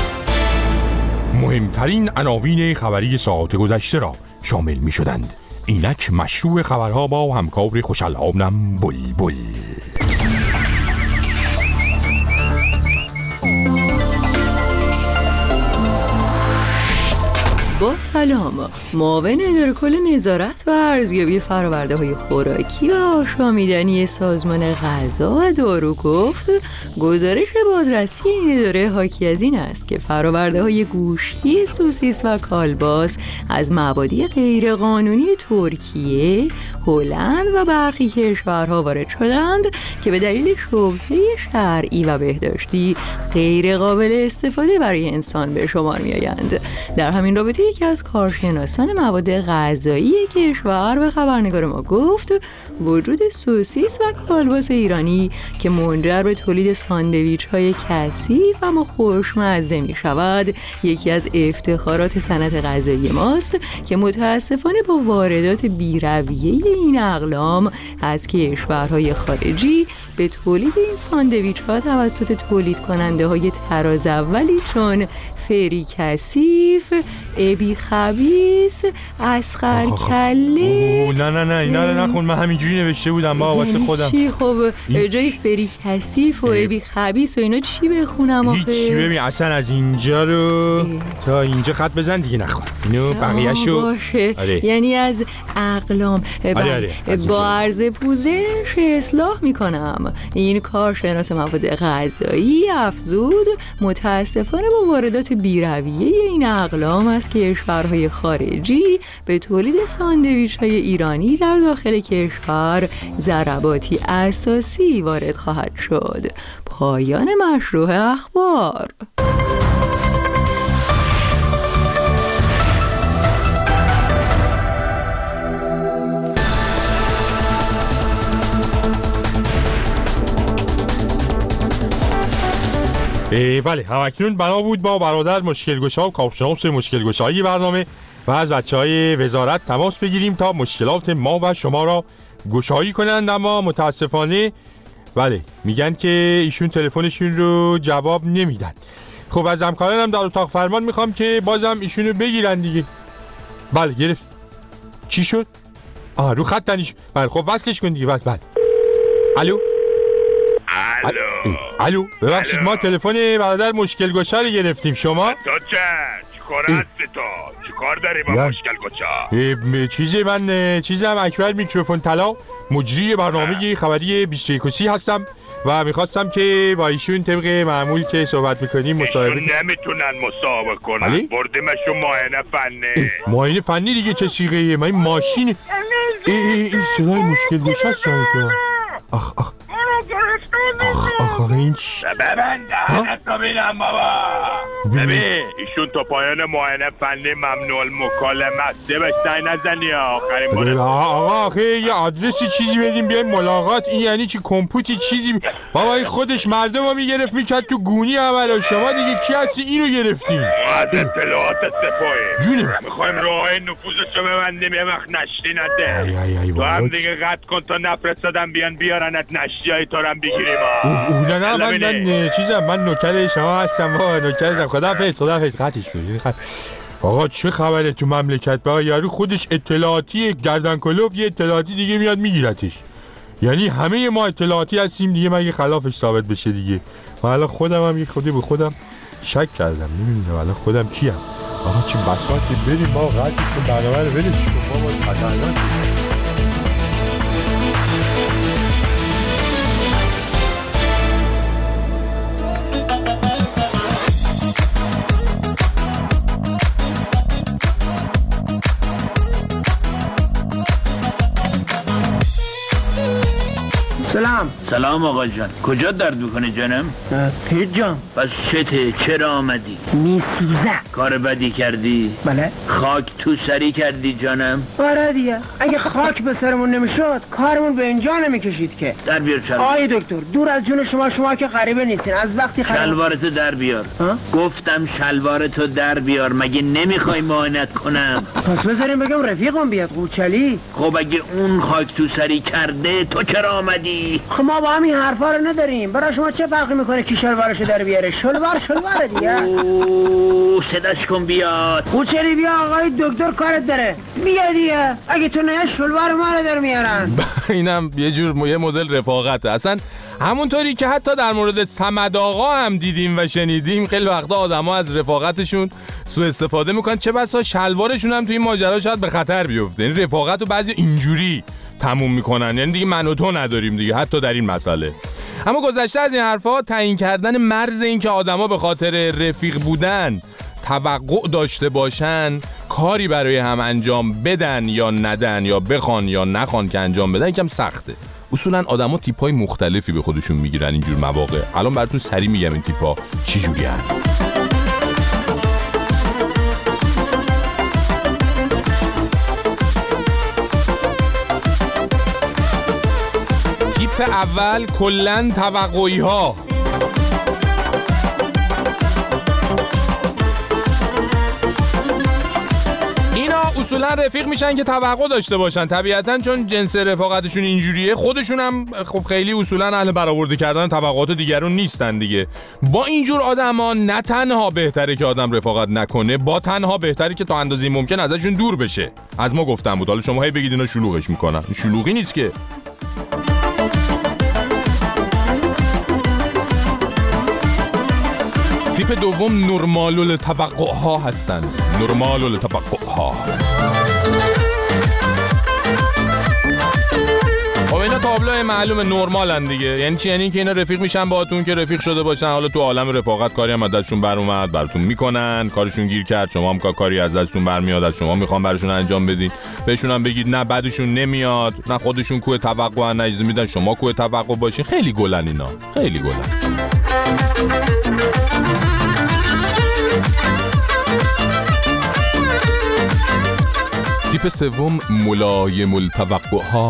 مهمترین عناوین خبری ساعات گذشته را شامل می شدند. اینک مشروع خبرها با همکار خوش‌الحالم بلبل. با سلام. معاون اداره کل نظارت و ارزیابی فرآورده‌های خوراکی و آشامیدنی سازمان غذا و دارو گفت گزارش بازرسی این اداره حاکی از این است که فرآورده‌های گوشتی، سوسیس و کالباس از مبادی غیرقانونی ترکیه، هلند و برخی کشورها وارد شدند که به دلیل شبهه شرعی و بهداشتی غیر قابل استفاده برای انسان به شمار می‌آیند. در همین رابطه یکی از کارشناسان مواد غذایی کشور به خبرنگار ما گفت وجود سوسیس و کالباس ایرانی که منجر به تولید ساندویچ‌های کثیف اما خوشمزه می‌شود یکی از افتخارات صنعت غذایی ماست که متاسفانه با واردات بی‌رویه این اقلام از کشورهای خارجی به تولید این ساندویچ‌ها توسط تولید کننده‌های طراز اولی چون فری کثیف، ابی خبیث، اسخر کله. نه اینا رو نخون، من همینجوری نوشته بودم با واسه خودم. چی خب جای فری کثیف و ابی خبیث و اینا چی بخونم آخه؟ هیچی. ببین اصلا از اینجا رو تا اینجا خط بزن دیگه نخون، اینو بقیه‌شو باشه. یعنی از اقلام با عرض پوزش اصلاح میکنم. این کارشناس مواد غذایی افزود متاسفانه با واردات بی‌رویه این اقلام از کشورهای خارجی به تولید ساندویچ‌های ایرانی در داخل کشور ضرباتی اساسی وارد خواهد شد. پایان مشروع اخبار. بله، همکنون بنا بود با برادر مشکلگشا و کارشناس مشکلگشایی برنامه و از بچه‌های وزارت تماس بگیریم تا مشکلات ما و شما را گشایی کنند، اما متاسفانه بله میگن که ایشون تلفنشون رو جواب نمیدن. خب از همکارانم در اتاق فرمان میخوام که بازم ایشونو بگیرن دیگه. بله گرفت. چی شد؟ رو خط تنیش. بله خب وصلش کن دیگه. بله. الو ببخشید ما تلفن برادر مشکلگشا رو گرفتیم. شما تو چی کار هستی تو؟ چی کار داری با مشکلگشا؟ چیزم اکبر میکروفون طلا، مجری برنامه خبری 21 هستم و میخواستم که با ایشون طبق معمول که صحبت میکنیم مصاحبه نمیتونن مصاحبه کنن. بردیمشون معاینه فنی. معاینه فنی دیگه چه صیغه‌ایه؟ من ماشین این صدای مشکلگشا است. آخ این ببند دهنتو بینم بابا. ببین ایشون تا پایان معاینه فنی ممنوع المکالمه است. بهش زنگ نزنی آخرین بار. آقا آخه یه آدرسی چیزی بدیم بیایم ملاقات. این یعنی چی کمپوتی چیزی بابا؟ این خودش مردمو میگرفت میکرد تو گونی عملا. شما دیگه کی هستی اینو گرفتین؟ از اطلاعات سپاهی جونه میخوایم راه نفوذشو ببندیم یه وقت نشتی نده. تو هم دیگه قطع کن تا نفرستادن بیارنت نشتیای تو رو هم بگیریم. نه من نوکر شما هستم. نوکر خداحافظ قطعش شد. آقا چه خبره تو مملکت؟ با یارو خودش اطلاعاتی گردن کلوف یه اطلاعاتی دیگه میاد میگیرتش. یعنی همه ما اطلاعاتی هستیم دیگه، مگه خلافش ثابت بشه دیگه. من الان خودم هم یه خودی به خودم شک کردم، نمیدونم الان خودم کیم. آقا چه بساطی بریم با قطعش کن برنامه رو ولش کن بابا. خطرناکه. سلام آقا جان. کجا درد میکنه جانم؟ هیچ جان. پس چته؟ چرا آمدی؟ میسوزه. کار بدی کردی؟ بله. خاک تو سری کردی جانم؟ آره دیگه، اگه خاک به سرمون نمیشد کارمون به اینجا نمیکشید که. در بیار شلوار. آی دکتر دور از جون شما که غریبه نیستین. از وقتی شلوارتو در بیار. گفتم شلوارتو در بیار. مگه نمیخوای معاینت کنم؟ پس بذاریم بگم رفیقم بیاد قوچلی. خب اگه اون خاک تو سری کرده تو چرا آمدی؟ خب ما با همین حرفا رو نداریم. برای شما چه فرقی میکنه کی شلوارشو در بیاره؟ شلوار دیگه. صداش کن بیاد. قوچلی بیا آقای دکتر کارت داره. بیا دیگه. اگه تو نه شلوار ما رو در میارن. اینم یه جور یه مدل رفاقته. اصلا همونطوری که حتی در مورد صمد آقا هم دیدیم و شنیدیم خیلی وقتا آدما از رفاقتشون سوء استفاده میکنن، چه بسا شلوارشون هم توی این ماجرا شاید به خطر بیفته. یعنی رفاقت رو بعضی اینجوری تموم میکنن، یعنی دیگه من و تو نداریم دیگه حتی در این مسئله. اما گذشته از این حرفا، تعیین کردن مرز این که آدما به خاطر رفیق بودن توقع داشته باشن کاری برای هم انجام بدن یا ندن یا بخوان یا نخوان که انجام بدن یکم سخته. اصولا آدما تیپای مختلفی به خودشون میگیرن اینجور مواقع. الان براتون سریع میگم این تیپا چی جوری هستن. تیپ اول کلن توقعی ها. اینا اصولا رفیق میشن که توقع داشته باشن، طبیعتاً چون جنس رفاقتشون اینجوریه. خودشون هم خب خیلی اصولا اهل برآورده کردن توقعات دیگرون نیستن دیگه. با اینجور آدما نه تنها بهتره که آدم رفاقت نکنه، با تنها بهتره که تا اندازه‌ای ممکن ازشون دور بشه. از ما گفتم بود، حالا شما هی بگید اینا شلوغش میکنن. شلوغی نیست که. تیپ دوم نرمال التوقع ها هستند. نرمال التوقع ها. خب اینا تابلوی معلوم نرمالن دیگه. یعنی چی؟ یعنی که اینا رفیق میشن باهاتون که رفیق شده باشن، حالا تو عالم رفاقت کاری هم از دستشون بر اومد براتون میکنن، کارشون گیر کرد، شما هم کاری از دستتون برمیاد، از شما میخوان براشون انجام بدین. بهشون هم بگید نه بعدشون نمیاد، نه خودشون کوه توقع نه اجازه میدن شما کوه توقع باشین. خیلی گلن اینا، خیلی گلن. تیپ سوم ملایم التوقع ها.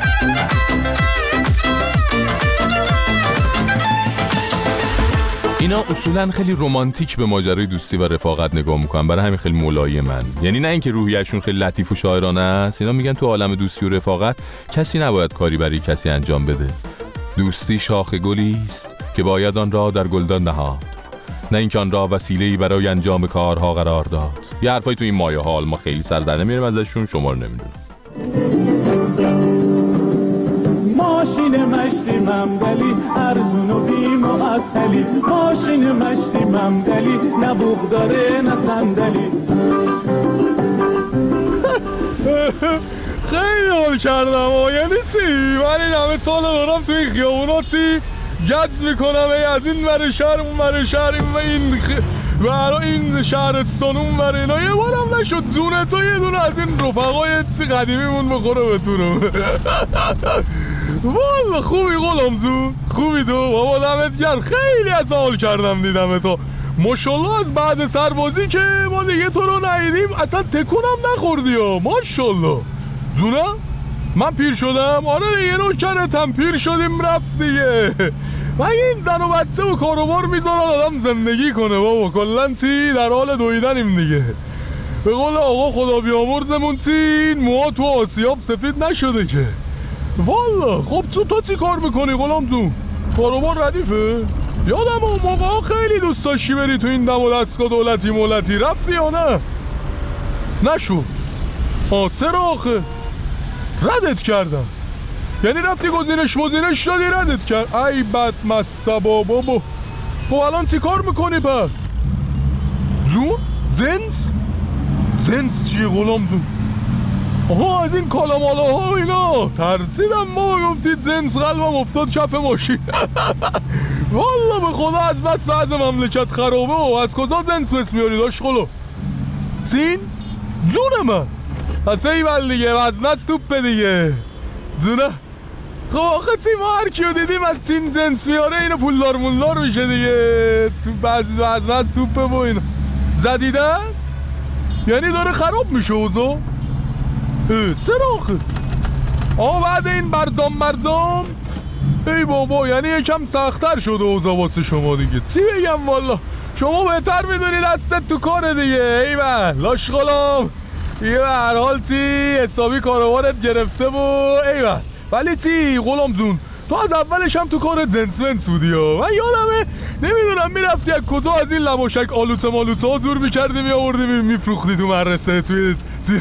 اینا اصولا خیلی رمانتیک به ماجرای دوستی و رفاقت نگاه میکنن، برای همین خیلی ملایمن. یعنی نه اینکه روحیه‌شون خیلی لطیف و شاعرانه است، اینا میگن تو عالم دوستی و رفاقت کسی نباید کاری برای کسی انجام بده. دوستی شاخ گلی است که باید آن را در گلدان نهاد، نه اینکه آن را وسیله‌ای برای انجام کارها قرار داد. یه حرفای تو این مایه حال ما خیلی سر در نمیاریم ازشون، شما رو نمیدونم. ماشین مشتی ممدلی ارزون و بی‌معطلی، ماشین مشتی ممدلی نه بوق داره نه صندلی. خیلی حال کردم. یعنی چی؟ من این همه سال دارم توی خیابونا چی گز میکنم از این ور شهر اون ور شهر این شهرستان اون ور اینا، یه بارم نشد زونه تو یه دونه از این رفقای قدیمیمون بخوره بتونم. والا خوبی غلامزون، خوبی تو بابا، دمت گرم. خیلی از حال کردم دیدم تو، ماشالله. از بعد سربازی که ما دیگه تو رو ندیدیم اصلا تکونم نخوردی ها، ماشالله. زونه من پیر شدم؟ آره دیگه نوکرتم، پیر شدیم رفت دیگه. مگه این زن و بچه و کاروبار میذارن آدم زندگی کنه بابا؟ کلن چی در حال دویدنیم دیگه. به قول آقا خدا بیامرزمون چی موها تو آسیاب سفید نشده که. والا خب تو چی کار میکنی غلام تو؟ کاروبار ردیفه؟ یادم اون موقع خیلی دوست داشتی بری تو این دم و دستگاه دولتی مولتی، رفتی یا نه؟ نشو. چرا آخه؟ ردت کردم. یعنی رفتی گزینش دادی ردت کرد؟ ای بد مصبا بابا. خب الان چی کار میکنی پس؟ جون؟ زنس چیه غلام جون؟ آها از این کالامالا ها اینا ترسیدم ما گفتید زنس، قلبم افتاد کف ماشین. والا به خدا از بس وضع مملکت خرابه و از کجا زنس بس میاری داشت خلو؟ سین؟ جون من پس ایول دیگه وزنت توپه دیگه جونه. خب آخه چی ما هر کیو دیدیم از چین جنس میاره اینو پولدار مولدار میشه دیگه. تو بعضی وزنت توپه با اینو زدیدن؟ یعنی داره خراب میشه اوضاع؟ چرا آخه؟ بعد این برزام ای بابا یعنی یکم سخت‌تر شده اوضاع واسه شما دیگه. چی بگم والا شما بهتر میدونی دستت تو کاره دیگه. ای من لاش غلام یه هر حال چی حسابی کاروارت گرفته و ای من. ولی چی غلام جون تو از اولش هم تو کار جنس بودی ها. من یادمه نمیدونم میرفتی از کجا از این لباشک آلوته مالوته ها دور میکردی میآوردی میفروختی تو مدرسه توی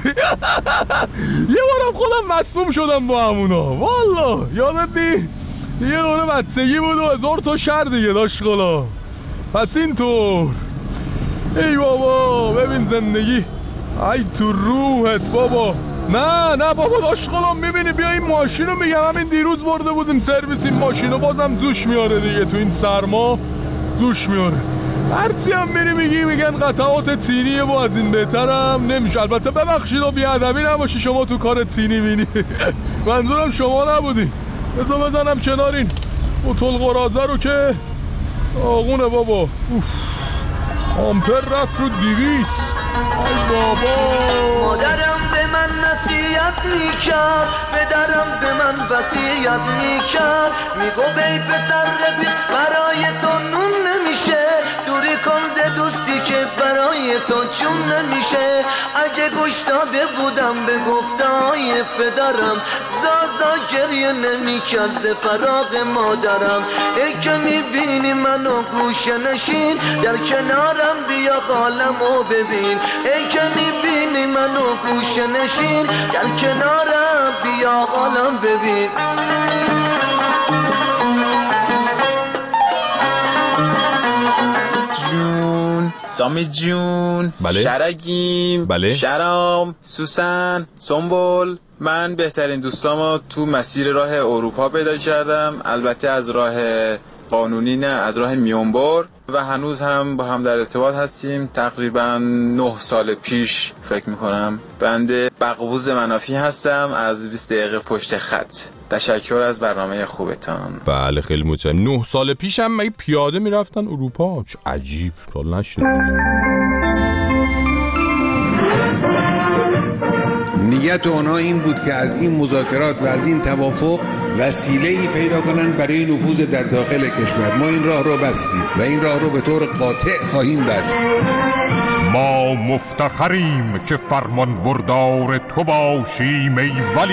یه بارم خودم مسموم شدم با همونا. والا یادت نی یه دوره بچگی بود و 1000 تا شر دیگه داشت خلا. پس اینطور ای بابا ببین زندگی ای تو روحت بابا. نه بابا داشت خلا میبینی بیا این ماشین رو میگم همین دیروز برده بودیم سرویس، این ماشین رو بازم دوش میاره دیگه تو این سرما دوش میاره. هرچی هم میری میگن قطعات تینیه و از این بهترم نمیشه. البته ببخشید و بیادبی نباشی شما تو کار تینی بینی منظورم شما نبودی. بذار بزنم کنار این بطل قرازه رو که آغونه بابا. آمپر رفت رو 200. ای بابا. مادرم به من نصیحت میکرد، پدرم به من وصیت میکرد، میگو بی پسر رفیق برای تو نون نمیشه، دوری کن ز دوستی که برای تو چون نمیشه. اگه گوش داده بودم به گفته‌های پدرم، زازا گریه نمیکرد ز فراق مادرم. ای که میبینی منو گوشه نشین، در کنارم بیا حالمو ببین. ای که میبینی منو گوشه نشین، در کنارم بیا حالم ببین. سامی جون، بله؟ شرگیم، بله؟ شرام، سوسن، سنبل. من بهترین دوستامو تو مسیر راه اروپا پیدا کردم، البته از راه قانونی نه، از راه میانبر، و هنوز هم با هم در ارتباط هستیم. تقریبا 9 سال پیش فکر میکنم. بنده بقبوز منافی هستم از 20 دقیقه پشت خط. تشکر از برنامه خوبتان. بله خیلی متشکرم. 9 سال پیش هم مگه پیاده میرفتن اروپا؟ چه عجیب. تا نشد. نیت اونا این بود که از این مذاکرات و از این توافق وسیله‌ای پیدا کنن برای نفوذ در داخل کشور. ما این راه رو بستیم و این راه رو به طور قاطع خواهیم بست. ما مفتخریم که فرمان بردار تو باشیم ای ولی.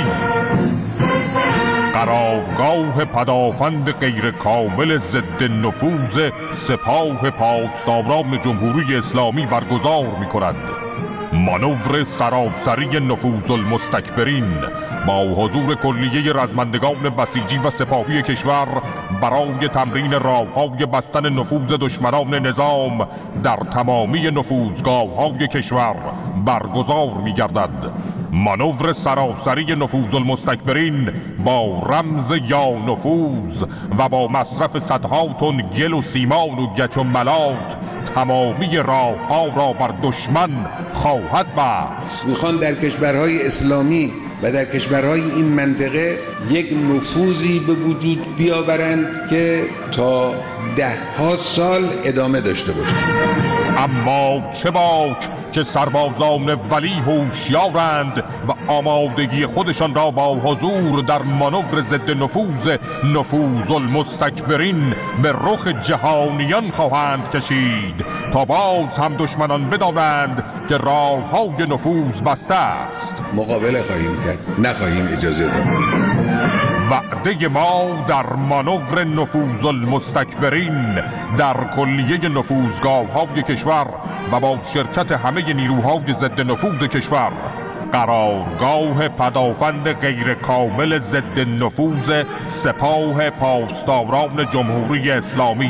قرارگاه پدافند غیر کامل ضد نفوذ سپاه پاسداران جمهوری اسلامی برگزار می‌کند. مانور سراسری نفوذ المستکبرین با حضور کلیه رزمندگان بسیجی و سپاهی کشور برای تمرین راه‌های بستن نفوذ دشمنان نظام در تمامی نفوذگاه‌های کشور برگزار می‌گردد. مانور سراسری نفوذ المستکبرین با رمز یا نفوذ و با مصرف صدها تن گل و سیمان و گچ و ملات تمامی راه‌ها را بر دشمن خواهد بست. میخوان در کشورهای اسلامی و در کشورهای این منطقه یک نفوذی به وجود بیاورند که تا 10 سال ادامه داشته باشد. اما چه باک که سربازان ولی هوشیارند و آمادگی خودشان را با حضور در مانور ضد نفوذ المستکبرین به رخ جهانیان خواهند کشید تا باز هم دشمنان بدانند که راه‌های نفوذ بسته است. مقابله خواهیم کرد، نخواهیم اجازه داد. وعده ما در مانور نفوذ المستکبرین در کلیه نفوذگاه‌های کشور و با شرکت همه نیروهای ضد نفوذ کشور، قرارگاه پدافند غیر کامل ضد نفوذ سپاه پاسداران جمهوری اسلامی.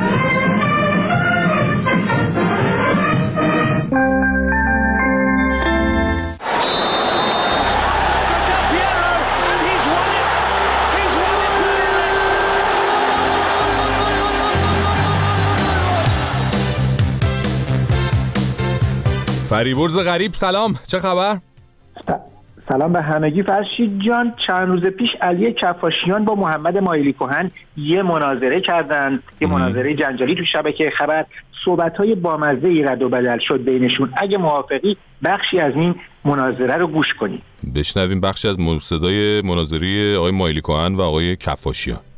فریبرز غریب سلام، چه خبر؟ سلام به همگی. فرشید جان، چند روز پیش علی کفاشیان با محمد مایلی کهن یه مناظره کردند، یه مناظره جنجالی تو شبکه خبر. صحبت‌های بامزه‌ای رد و بدل شد بینشون. اگه موافقی بخشی از این مناظره رو گوش کنیم. بشنویم بخشی از صدای مناظره آقای مایلی کهن و آقای کفاشیان.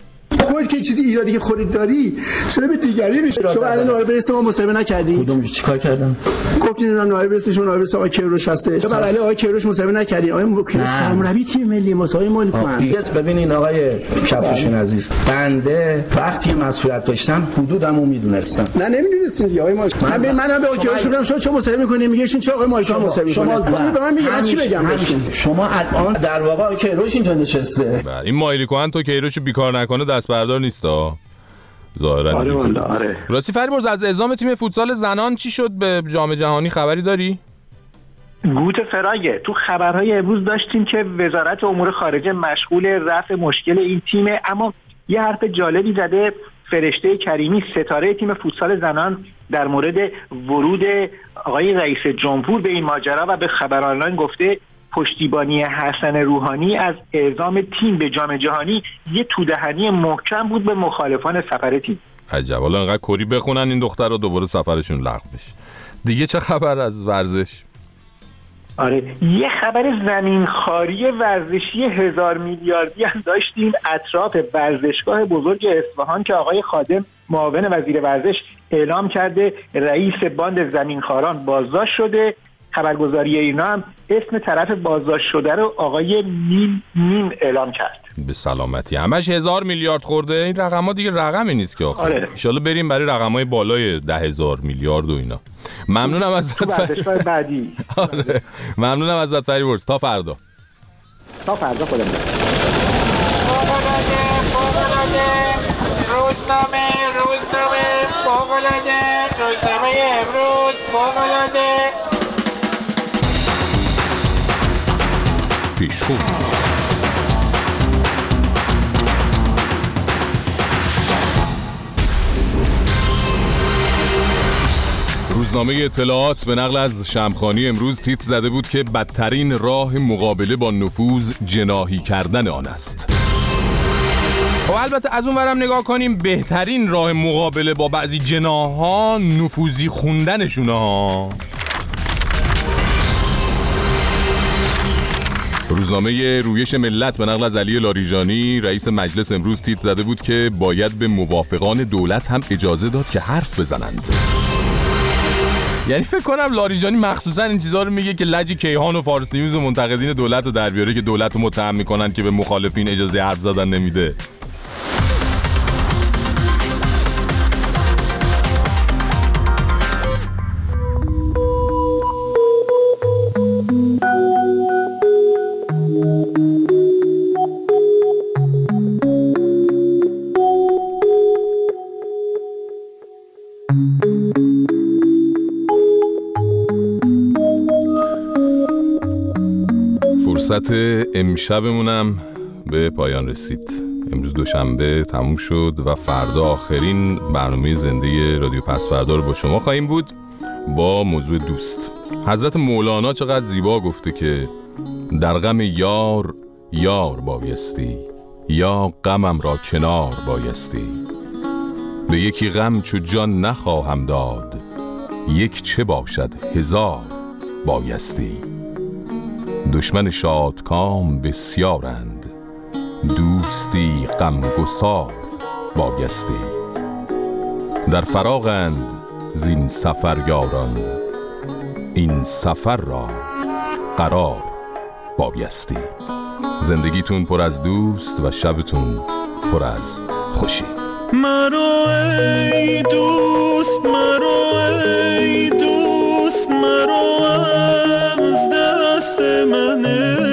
خودت که چیزی ایرادی که خودت داری چرا به دیگری میشه؟ شما الان نایب رئیس ما مصاحبه نکردی؟ کدوم چیکار کردم؟ گفتین اینا نایب رئیس شما نایب رئیس آقای کیروش هسته. چرا علی آقای کیروش مصاحبه نکردین؟ آقای کیروش سرمربی تیم ملی مصاحبه مالی کنن. ببینین آقای کفشون عزیز، بنده وقتی مسئولیت داشتم حدودمو میدونستم. نه نمیدونستین دیگه آقای ماش. منم به آقای کیروش گفتم شما چه مصاحبه میکنین؟ میگه چرا آقای مایکا مصاحبه میکنه؟ شما به من میگن چی بگم؟ شما الان در واقع آقای کیروش اینجا نشسته. این مایلی کوهن تو کیروشو بیکار نکنه دست بردار نیستا. ظاهرا آره. راستی فریبرز از اعزام تیم فوتسال زنان چی شد؟ به جام جهانی خبری داری؟ گوت فراگه تو خبرهای امروز داشتیم که وزارت امور خارجه مشغول رفع مشکل این تیمه، اما یه حرف جالبی زده فرشته کریمی ستاره تیم فوتسال زنان در مورد ورود آقای رئیس جمهور به این ماجرا و به خبر آنلاین گفته پشتیبانی حسن روحانی از اعزام تیم به جام جهانی یه تودهنی محکم بود به مخالفان سفر تیم. عجب، حالا انقدر کری بخونن این دخترها دوباره سفرشون لغو بشه. دیگه چه خبر از ورزش؟ آره یه خبر زمینخواری ورزشی 1000 میلیاردی هم داشتیم اطراف ورزشگاه بزرگ اصفهان که آقای خادم معاون وزیر ورزش اعلام کرده رئیس باند زمینخواران بازداشت شده. خبرگزاری اینا هم اسم طرف بازداشت شده رو آقای میم اعلام کرد. به سلامتی. همش 1000 میلیارد خورده. این رقم‌ها دیگه رقمی نیست که آخر. آره. ان شاءالله بریم برای رقم‌های بالای 10000 میلیارد و اینا. ممنونم ازت بعدی. آره. ممنونم ازت فریبرز. تا فردا خودم. روزنامه فوق‌العاده روزنامه امروز فوق‌العاده پیشخون. روزنامه اطلاعات به نقل از شمخانی امروز تیتر زده بود که بدترین راه مقابله با نفوذ جناحی کردن آن است. و البته از اون ورم نگاه کنیم بهترین راه مقابله با بعضی جناح‌ها نفوذی خوندنشونه ها. روزنامه رویش ملت به نقل از علی لاریجانی رئیس مجلس امروز تیتر زده بود که باید به موافقان دولت هم اجازه داد که حرف بزنند. یعنی فکر کنم لاریجانی مخصوصا این چیزها رو میگه که لج کیهان و فارس نیوز و منتقدین دولت رو در بیاره که دولت رو متهم میکنن که به مخالفین اجازه حرف زدن نمیده. فرصت امشبمونم به پایان رسید. امروز دوشنبه تموم شد و فردا آخرین برنامه زنده رادیو پسفردا رو با شما خواهیم بود با موضوع دوست. حضرت مولانا چقدر زیبا گفته که در غم یار یار بایستی، یا غمم را کنار بایستی. به یکی غم چو جان نخواهم داد، یک چه باشد هزار بایستی. دشمن شادکام بسیارند، دوستی غمگسار بایستی. در فراغند زین سفر یاران، این سفر را قرار بایستی. زندگیتون پر از دوست و شبتون پر از خوشی. مرو ای دوست، مرو ای دوست، مرو از دست من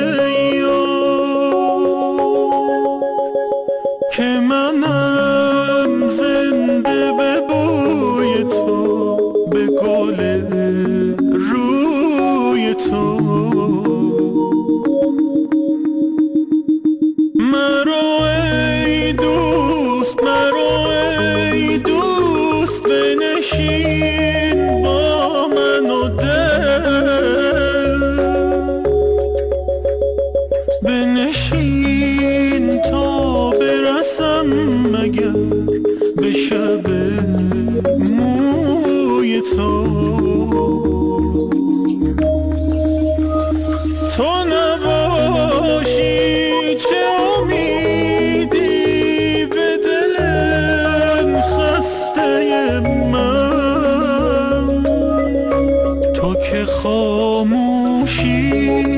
که منم زنده به بوی تو، به گل روی تو. مرو ای دوست، مرو ای دوست، که خاموشی